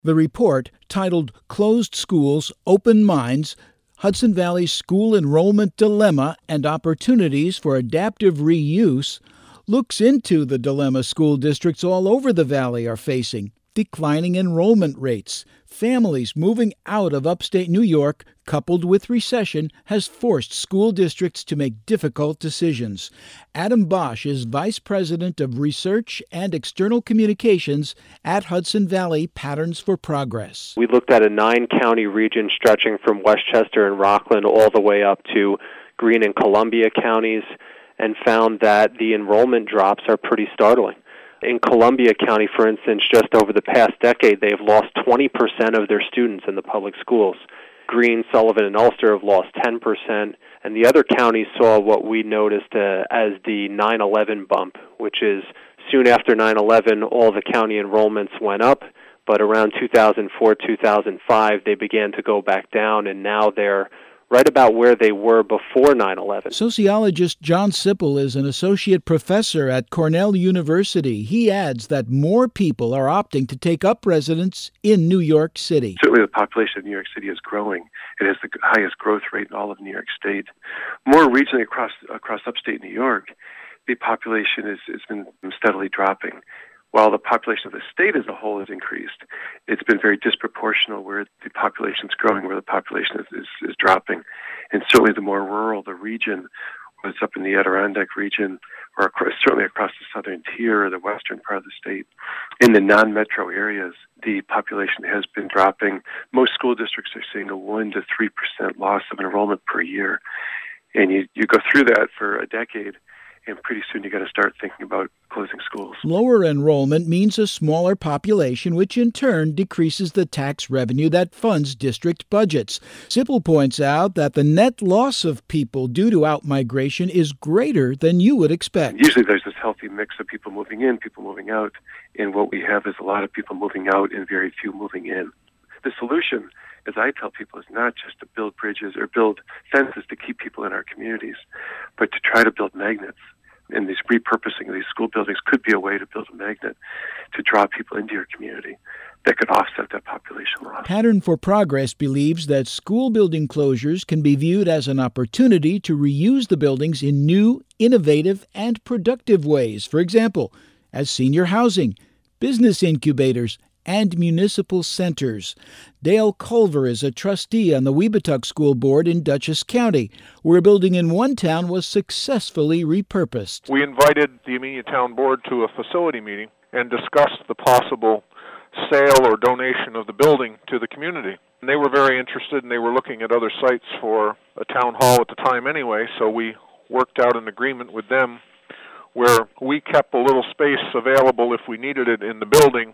The report, titled Closed Schools, Open Minds, Hudson Valley's School Enrollment Dilemma and Opportunities for Adaptive Reuse, looks into the dilemma school districts all over the valley are facing: declining enrollment rates. Families moving out of upstate New York, coupled with recession, has forced school districts to make difficult decisions. Adam Bosch is Vice President of Research and External Communications at Hudson Valley Patterns for Progress. We looked at a 9-county region stretching from Westchester and Rockland all the way up to Greene and Columbia counties, and found that the enrollment drops are pretty startling. In Columbia County, for instance, just over the past decade, they've lost 20% of their students in the public schools. Greene, Sullivan, and Ulster have lost 10%, and the other counties saw what we noticed as the 9/11 bump, which is soon after 9/11, all the county enrollments went up, but around 2004, 2005, they began to go back down, and now they're right about where they were before 9/11. Sociologist John Sipple is an associate professor at Cornell University. He adds that more people are opting to take up residence in New York City. Certainly the population of New York City is growing. It has the highest growth rate in all of New York State. More regionally across upstate New York, the population has been steadily dropping. While the population of the state as a whole has increased, it's been very disproportional where the population is growing, where the population is dropping. And certainly the more rural the region, whether it's up in the Adirondack region or certainly across the southern tier or the western part of the state, in the non-metro areas, the population has been dropping. Most school districts are seeing a 1 to 3% loss of enrollment per year. And you go through that for a decade, and pretty soon you got to start thinking about closing schools. Lower enrollment means a smaller population, which in turn decreases the tax revenue that funds district budgets. Sipple points out that the net loss of people due to outmigration is greater than you would expect. Usually there's this healthy mix of people moving in, people moving out, and what we have is a lot of people moving out and very few moving in. The solution, as I tell people, is not just to build bridges or build fences to keep people in our communities, but to try to build magnets. And this repurposing of these school buildings could be a way to build a magnet to draw people into your community that could offset that population loss. Pattern for Progress believes that school building closures can be viewed as an opportunity to reuse the buildings in new, innovative, and productive ways. For example, as senior housing, business incubators, and municipal centers. Dale Culver is a trustee on the Webutuck School Board in Dutchess County, where a building in one town was successfully repurposed. We invited the Amenia Town Board to a facility meeting and discussed the possible sale or donation of the building to the community. And they were very interested, and they were looking at other sites for a town hall at the time anyway, so we worked out an agreement with them where we kept a little space available if we needed it in the building,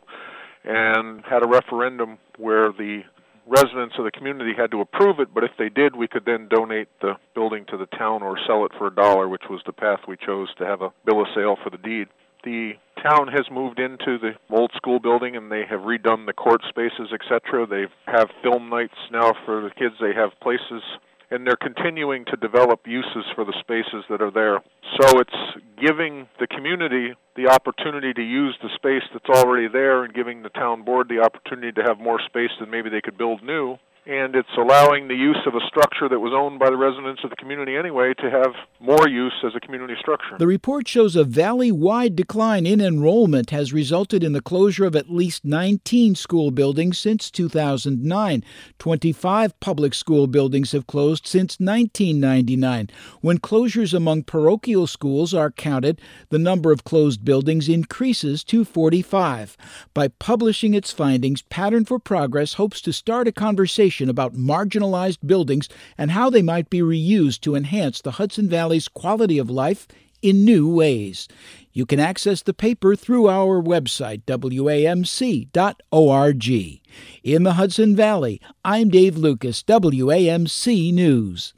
and had a referendum where the residents of the community had to approve it, but if they did, we could then donate the building to the town or sell it for $1, which was the path we chose to have a bill of sale for the deed. The town has moved into the old school building, and they have redone the court spaces, etc. They have film nights now for the kids. They have places, and they're continuing to develop uses for the spaces that are there. So it's giving the community the opportunity to use the space that's already there and giving the town board the opportunity to have more space than maybe they could build new. And it's allowing the use of a structure that was owned by the residents of the community anyway to have more use as a community structure. The report shows a valley-wide decline in enrollment has resulted in the closure of at least 19 school buildings since 2009. 25 public school buildings have closed since 1999. When closures among parochial schools are counted, the number of closed buildings increases to 45. By publishing its findings, Pattern for Progress hopes to start a conversation about marginalized buildings and how they might be reused to enhance the Hudson Valley's quality of life in new ways. You can access the paper through our website, wamc.org. In the Hudson Valley, I'm Dave Lucas, WAMC News.